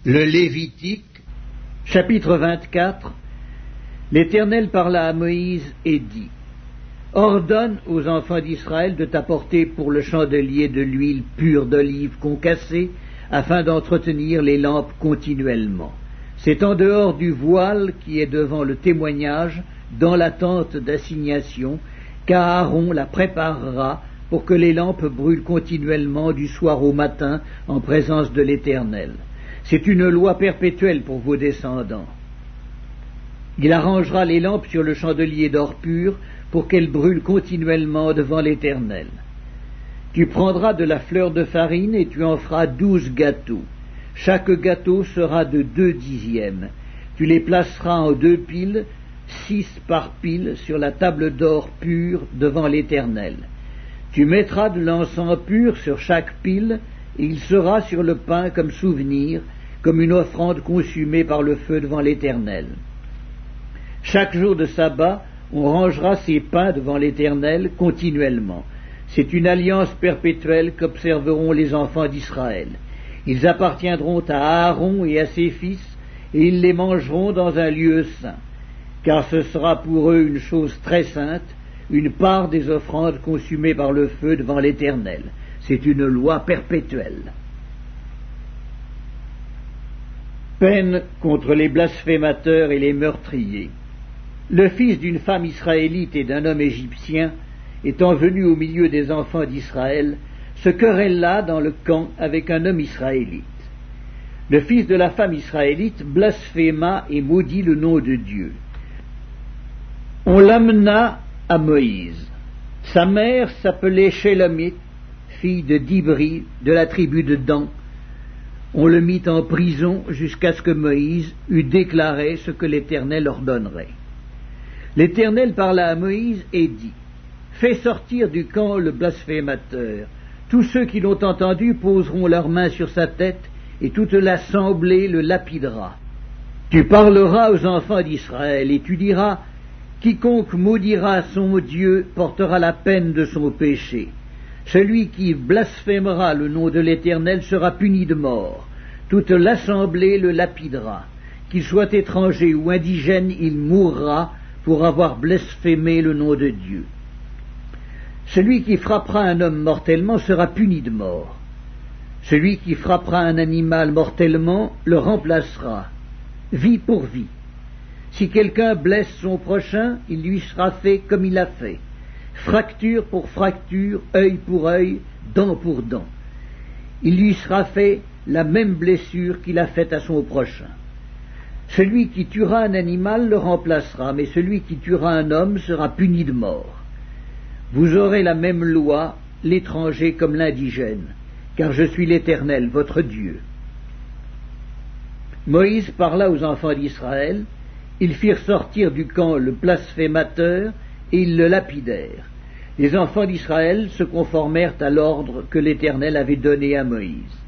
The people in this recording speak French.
Le Lévitique, chapitre 24. L'Éternel parla à Moïse et dit: Ordonne aux enfants d'Israël de t'apporter pour le chandelier de l'huile pure d'olive concassée, afin d'entretenir les lampes continuellement. C'est en dehors du voile qui est devant le témoignage, dans la tente d'assignation, qu'Aaron la préparera pour que les lampes brûlent continuellement du soir au matin en présence de l'Éternel. C'est une loi perpétuelle pour vos descendants. Il arrangera les lampes sur le chandelier d'or pur pour qu'elles brûlent continuellement devant l'Éternel. Tu prendras de la fleur de farine et tu en feras 12 gâteaux. Chaque gâteau sera de 2 dixièmes. Tu les placeras en 2 piles, 6 par pile, sur la table d'or pur devant l'Éternel. Tu mettras de l'encens pur sur chaque pile, et il sera sur le pain comme souvenir, comme une offrande consumée par le feu devant l'Éternel. Chaque jour de sabbat, on rangera ces pains devant l'Éternel continuellement. C'est une alliance perpétuelle qu'observeront les enfants d'Israël. Ils appartiendront à Aaron et à ses fils, et ils les mangeront dans un lieu saint, car ce sera pour eux une chose très sainte, une part des offrandes consumées par le feu devant l'Éternel. C'est une loi perpétuelle. Peine contre les blasphémateurs et les meurtriers. Le fils d'une femme israélite et d'un homme égyptien, étant venu au milieu des enfants d'Israël, se querella dans le camp avec un homme israélite. Le fils de la femme israélite blasphéma et maudit le nom de Dieu. On l'amena à Moïse. Sa mère s'appelait Shélamith, fille de Dibri, de la tribu de Dan. On le mit en prison jusqu'à ce que Moïse eût déclaré ce que l'Éternel ordonnerait. L'Éternel parla à Moïse et dit: Fais sortir du camp le blasphémateur. Tous ceux qui l'ont entendu poseront leurs mains sur sa tête, et toute l'assemblée le lapidera. Tu parleras aux enfants d'Israël, et tu diras: Quiconque maudira son Dieu portera la peine de son péché. Celui qui blasphémera le nom de l'Éternel sera puni de mort. Toute l'assemblée le lapidera. Qu'il soit étranger ou indigène, il mourra pour avoir blasphémé le nom de Dieu. Celui qui frappera un homme mortellement sera puni de mort. Celui qui frappera un animal mortellement le remplacera, vie pour vie. Si quelqu'un blesse son prochain, il lui sera fait comme il a fait. Fracture pour fracture, œil pour œil, dent pour dent. Il lui sera fait la même blessure qu'il a faite à son prochain. Celui qui tuera un animal le remplacera, mais celui qui tuera un homme sera puni de mort. Vous aurez la même loi, l'étranger comme l'indigène, car je suis l'Éternel, votre Dieu. Moïse parla aux enfants d'Israël, ils firent sortir du camp le blasphémateur, et ils le lapidèrent. Les enfants d'Israël se conformèrent à l'ordre que l'Éternel avait donné à Moïse.